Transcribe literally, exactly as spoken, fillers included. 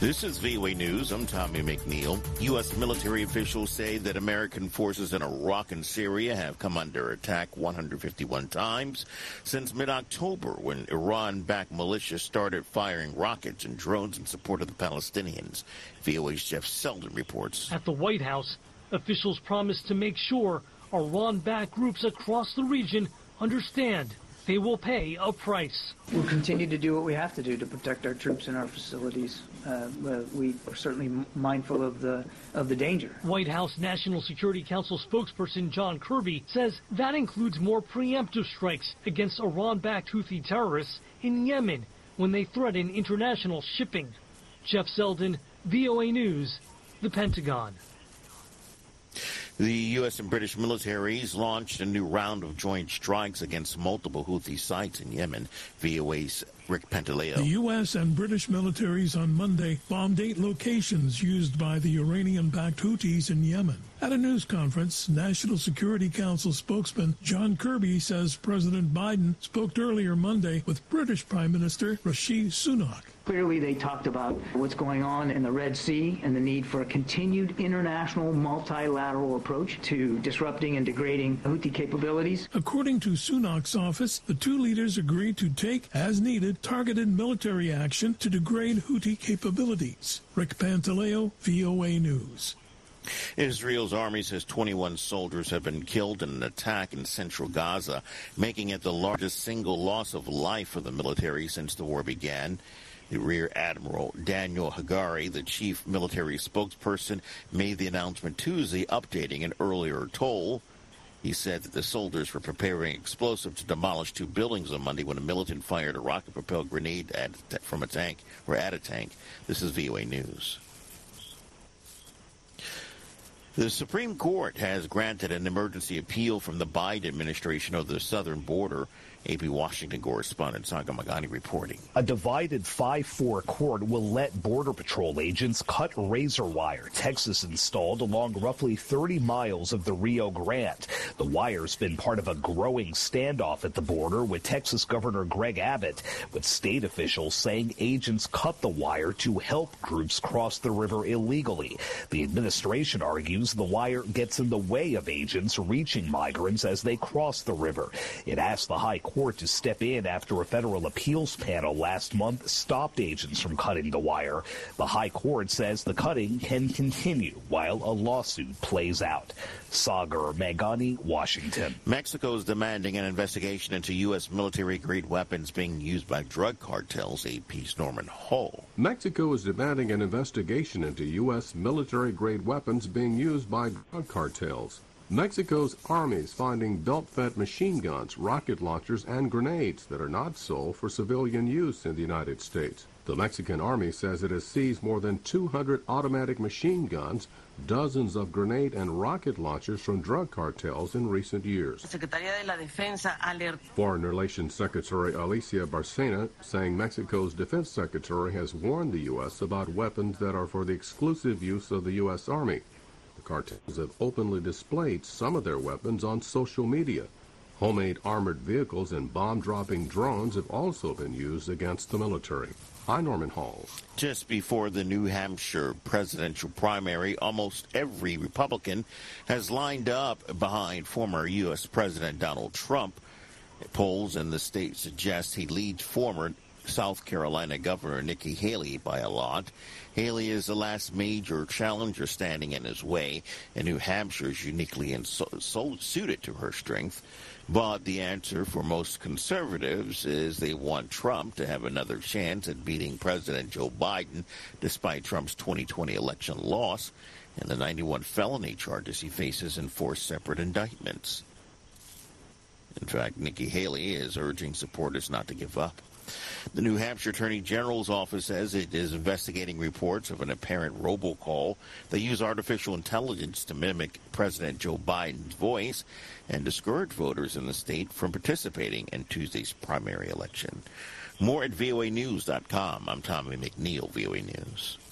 This is V O A News. I'm Tommy McNeil. U S military officials say that American forces in Iraq and Syria have come under attack one hundred fifty-one times since mid-October, when Iran-backed militias started firing rockets and drones in support of the Palestinians. V O A's Jeff Selden reports. At the White House, officials promised to make sure Iran-backed groups across the region understand they will pay a price. We'll continue to do what we have to do to protect our troops and our facilities. Uh, we are certainly mindful of the of the danger. White House National Security Council spokesperson John Kirby says that includes more preemptive strikes against Iran-backed Houthi terrorists in Yemen when they threaten international shipping. Jeff Selden, V O A News, the Pentagon. The U S and British militaries launched a new round of joint strikes against multiple Houthi sites in Yemen. V O A's Rick Pantaleo. The U S and British militaries on Monday bombed eight locations used by the Iranian-backed Houthis in Yemen. At a news conference, National Security Council spokesman John Kirby says President Biden spoke earlier Monday with British Prime Minister Rishi Sunak. Clearly, they talked about what's going on in the Red Sea and the need for a continued international multilateral approach to disrupting and degrading Houthi capabilities. According to Sunak's office, the two leaders agreed to take, as needed, targeted military action to degrade Houthi capabilities. Rick Pantaleo, V O A News. Israel's army says twenty-one soldiers have been killed in an attack in central Gaza, making it the largest single loss of life for the military since the war began. The Rear Admiral Daniel Hagari, the chief military spokesperson, made the announcement Tuesday, updating an earlier toll. He said that the soldiers were preparing explosives to demolish two buildings on Monday when a militant fired a rocket-propelled grenade at, from a tank or at a tank. This is V O A News. The Supreme Court has granted an emergency appeal from the Biden administration over the southern border. A P Washington correspondent Saga Magani reporting. A divided five four court will let Border Patrol agents cut razor wire Texas installed along roughly thirty miles of the Rio Grande. The wire's been part of a growing standoff at the border with Texas Governor Greg Abbott, with state officials saying agents cut the wire to help groups cross the river illegally. The administration argues the wire gets in the way of agents reaching migrants as they cross the river. It asked the High Court Court to step in after a federal appeals panel last month stopped agents from cutting the wire. The High Court says the cutting can continue while a lawsuit plays out. Sagar Magani, Washington. Mexico is demanding an investigation into U S military-grade weapons being used by drug cartels. A P's Norman Hall. Mexico is demanding an investigation into U S military-grade weapons being used by drug cartels. Mexico's army is finding belt-fed machine guns, rocket launchers, and grenades that are not sold for civilian use in the United States. The Mexican army says it has seized more than two hundred automatic machine guns, dozens of grenade and rocket launchers from drug cartels in recent years. Foreign Relations Secretary Alicia Bárcena saying Mexico's defense secretary has warned the U S about weapons that are for the exclusive use of the U S Army. Cartels have openly displayed some of their weapons on social media. Homemade armored vehicles and bomb-dropping drones have also been used against the military. I'm Norman Hall. Just before the New Hampshire presidential primary, almost every Republican has lined up behind former U S President Donald Trump. Polls in the state suggest he leads former South Carolina Governor Nikki Haley by a lot. Haley is the last major challenger standing in his way, and New Hampshire is uniquely and so, so suited to her strength. But the answer for most conservatives is they want Trump to have another chance at beating President Joe Biden, despite Trump's twenty twenty election loss and the ninety-one felony charges he faces in four separate indictments. In fact, Nikki Haley is urging supporters not to give up. The New Hampshire Attorney General's office says it is investigating reports of an apparent robocall that use artificial intelligence to mimic President Joe Biden's voice and discourage voters in the state from participating in Tuesday's primary election. More at V O A news dot com. I'm Tommy McNeil, V O A News.